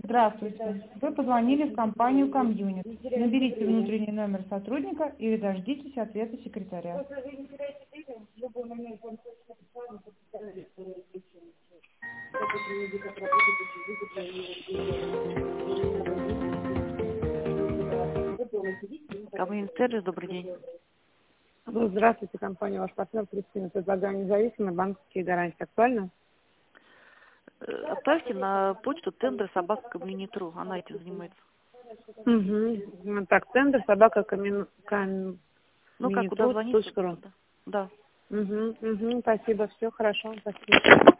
Здравствуйте. Вы позвонили в компанию Комьюнит. Наберите внутренний номер сотрудника или дождитесь ответа секретаря. Комьюнит сервис, добрый день. Здравствуйте, компания «Ваш партнер» Кристина. Предлагаю независимые банковские гарантии. Актуально? Отправьте на почту tender@community.ru. Она этим занимается. Угу. Так, тендер собака Ну как, куда звонить? .ру. Да. Угу. Спасибо, все хорошо. Спасибо.